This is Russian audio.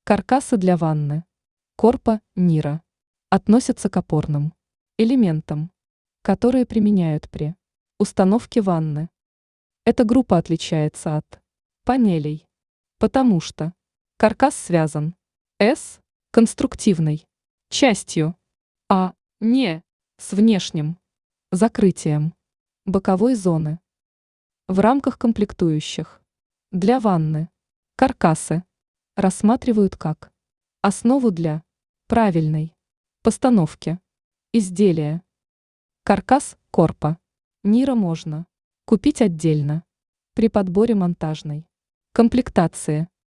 Каркасы для ванны. Корпа, Нира. Относятся к опорным элементам, которые применяют при установке ванны. Эта группа отличается от панелей, потому что каркас связан с конструктивной частью, а не с внешним закрытием боковой зоны. В рамках комплектующих для ванны каркасы рассматривают как основу для правильной постановки изделия. Каркас корпа Нира можно купить отдельно при подборе монтажной комплектации.